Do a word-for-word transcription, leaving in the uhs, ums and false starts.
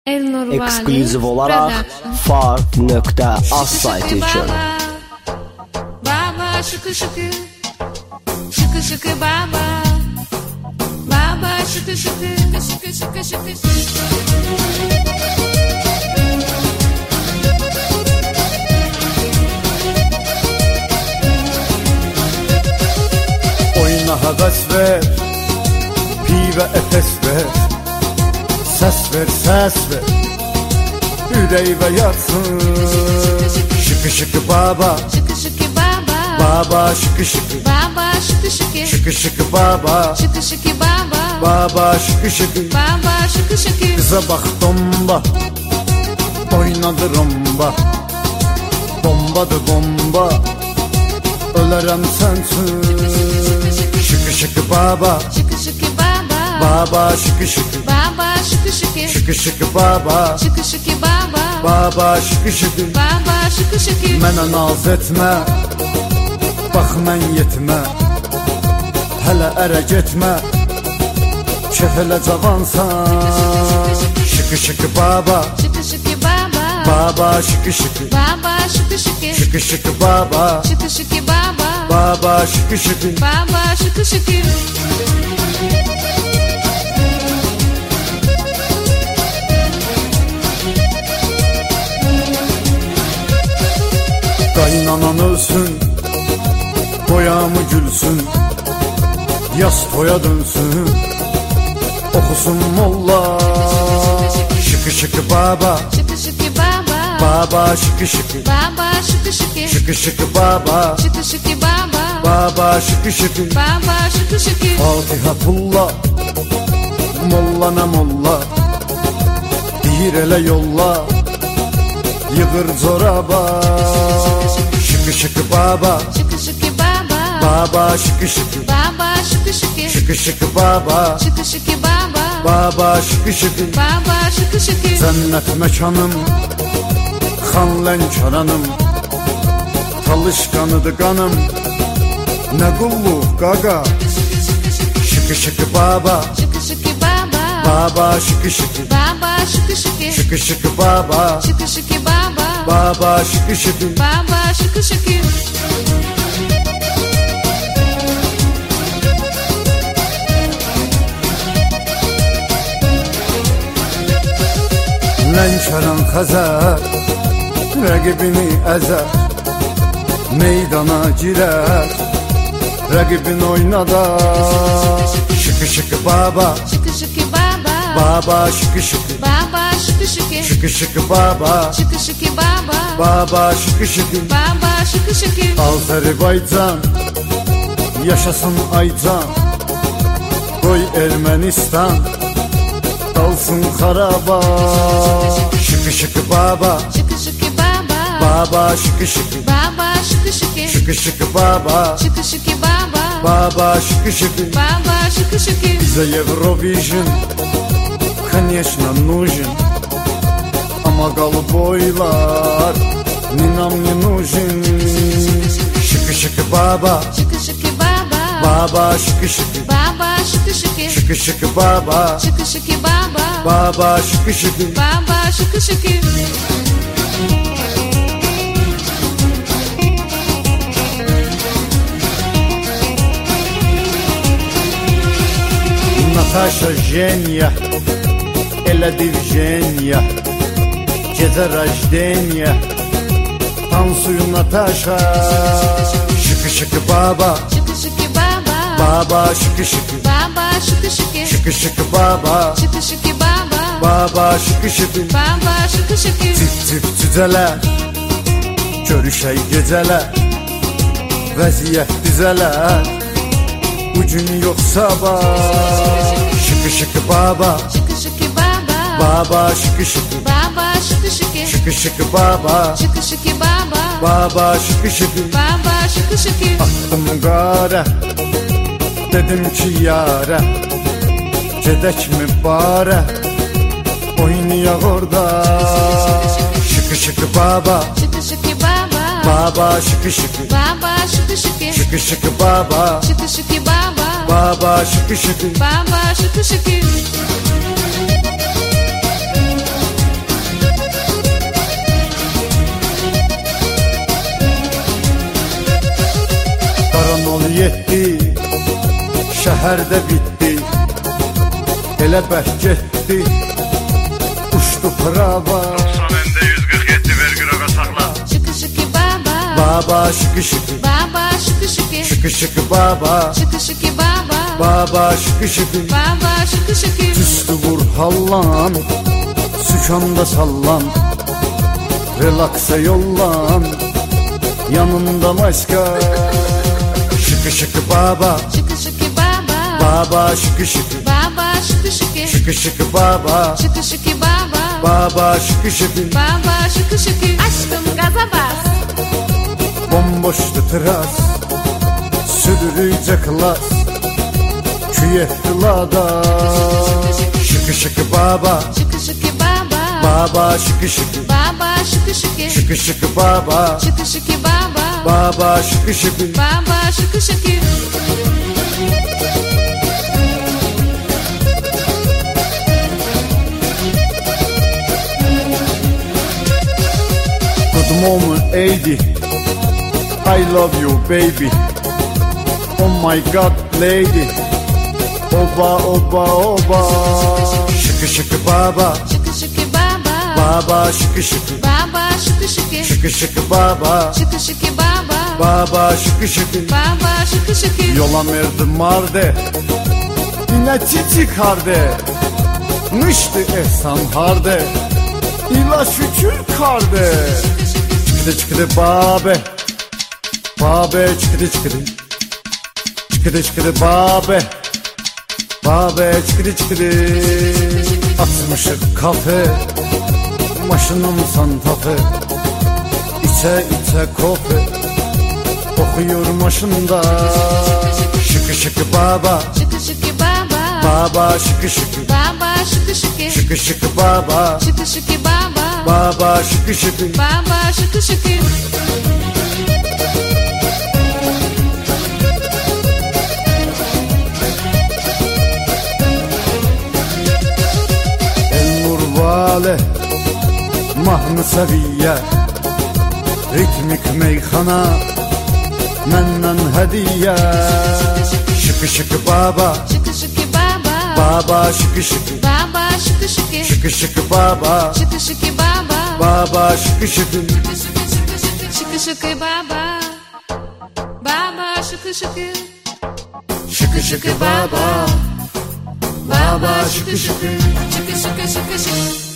Eksklüziv olarak far nokta az sayti için. Baba şıkı şıkı, şıkı şıkı baba, baba şıkı şıkı, şıkı şıkı şıkı şıkı. Oyna havas ver, pive efes ver, ses ver, ses ver, yüreğime yatsın. Şıkı şıkı baba, Şıkı şıkı baba, baba şıkı şıkı, baba şıkı şıkı, şıkı şıkı baba, şıkı şıkı baba, baba şıkı şıkı. baba şıkı şıkı. Kıza bak domba, oynadı romba, bombadı bomba, ölerem sensin. Şıkı şıkı baba, Şıkı şıkı baba, baba şıkı şıkı, baba şıkı şıkı, şıkı şıkı baba, şıkı şıkı baba, baba şıkı şıkı. baba şıkı şıkı. Mənə naz etmə, bax mən yetmə, hələ ərə getmə, ki hələ cavansan. Şıkı şıkı baba, Şıkı şıkı baba, baba şıkı şıkı, baba şıkı şıkı, şıkı şıkı baba, şıkı şıkı baba, baba şıkı şıkı. baba şıkı şıkı. Qaynanan ölsün, boyamı gülsün, yaz toya dönsün, okusun molla. Şıkı şıkı baba, Şıkı şıkı baba, baba şıkı şıkı, baba şıkı şıkı, şıkı şıkı baba, şıkı şıkı baba, baba şıkı şıkı. baba şıkı şıkı. Fatiha pulla, molla ne molla, deyir elə yolla, yığır zoraba. Şıkı şıkı baba, Şıkı şıkı baba, baba şıkı şıkı, baba şıkı şıkı, şıkı şıkı baba, şıkı şıkı baba, baba şıkı şıkı. baba şıkı şıkı. Cennet mekanım, xan lənkaranım, talışkanıdı qanım, ne qulluq qaqa. Şıkı şıkı baba, Şıkı şıkı baba, baba şıkı şıkı, baba şıkı şıkı, şıkı şıkı baba, şıkı şıkı baba, baba şıkı şıkı. baba şıkı şıkı. Lənkaran Xəzər, rəqibini əzər, meydana girər, rəqibin oynadar. Şıkı şıkı baba, Şıkı şıkı baba, baba şıkı şıkı, baba şıkı şıkı, şıkı şıkı baba, şıkı şıkı baba, baba şıkı şıkı. baba şıkı şıkı. Azərbaycan, yaşasın Aycan, qoy Ermənistan, dalsın xaraba. Şıkı şıkı baba, Şıkı şıkı baba, baba şıkı şıkı, baba şıkı şıkı, şıkı şıkı baba, şıkı şıkı baba, baba şıkı şıkı. baba şıkı şıkı. Bize Eurovision, конечно, нужен, ama голубойlar, ni nam ni нужен. Şıkı şıkı baba, Şıkı şıkı baba, baba şıkı şıkı, baba şıkı şıkı, şıkı şıkı baba, şıkı şıkı baba, baba şıkı şıkı. baba şıkı şıkı. Natasha Jenya, elə Divjenya, gecə rajdenya, tansuyu Natasha. Şıkı şıkı baba, Şıkı şıkı baba, baba şıkı şıkı, baba şıkı şıkı, şıkı şıkı baba, şıkı şıkı baba, baba şıkı şıkı. baba şıkı şıkı. Tip tip cücələr, görüşək gecələr, vəziyyət düzələr, bugün yox sabah. Şıkı şıkı baba, Şıkı şıkı baba, baba şıkı şıkı, baba şıkı şıkı, şıkı şıkı baba, şıkı şıkı baba, baba şıkı şıkı. baba şıkı şıkı. Attım qara, dedim ki yara, gedək mi bara, oynayaq orada. Şıkı şıkı baba, Şıkı şıkı baba, baba şıkı şıkı, baba şıkı şıkı, şıkı şıkı baba, şıkı şıkı baba, baba şıkı şıkı. baba şıkı şıkı. şəhərdə bitdi, elə bək getdi, uçdu prava. Sonunda yüz qırx yeddi vergül oqa saxla. Şıkı şıkı baba, Baba şıkı şıkı, baba şıkı şıkı, şıkı şıkı baba, şıkı şıkı baba, baba şıkı şıkı. baba şıkı şıkı. Üstü vur hallan, sükanda sallan, relaksa yollan, yanında başka. Şıkı şıkı baba, Şıkı şıkı baba, baba şıkı şıkı, baba şıkı şıkı, şıkı şıkı baba, şıkı şıkı baba, baba şıkı şıkı. baba şıkı şıkı. Aşkım gaza bas. Bomboştu tıras, sürücü klas, küyetlada. Şıkı şıkı baba, Şıkı şıkı baba, baba şıkı şıkı, baba şıkı şıkı, şıkı şıkı baba, şıkı şıkı baba, baba şıkı şıkı. baba şıkı şıkı. Good moment eighty, I love you baby. Oh my god lady, oba oba oba. Şıkı şıkı baba, Şıkı şıkı baba, baba şıkı şıkı, baba şıkı şıkı, şıkı şıkı baba, şıkı şıkı baba, baba şıkı şıkı. baba şıkı şıkı. Yola merdim marde, inəçi çıxardı, nışdı ehsan harde, ila şükür kardı. Çıkıdı çıkıdı babe, babe çıkıdı çıkıdı, çıkıdı çıkıdı babe, babe çıkıdı çıkıdı. Açmışık kafe, maşınım santafı, içe içe kofe, okuyor maşında. Şıkı şıkı baba, Şıkı şıkı baba, baba şıkı şıkı, baba şıkı şıkı, şıkı şıkı baba, şıkı şıkı baba, baba şıkı şıkı. baba şıkı şıkı. El Nurvale, mahnı seviye, ritmik meyxana, məndən hədiyyə. Şıkı şıkı baba, Şıkı şıkı baba, baba şıkı şıkı, baba şıkı şıkı, şıkı şıkı baba, şıkı şıkı baba, baba şıkı şıkı. şıkı şıkı baba, baba şıkı şıkı, Şıkı şıkı baba, baba şıkı şıkı. şıkı şıkı şıkı şıkı.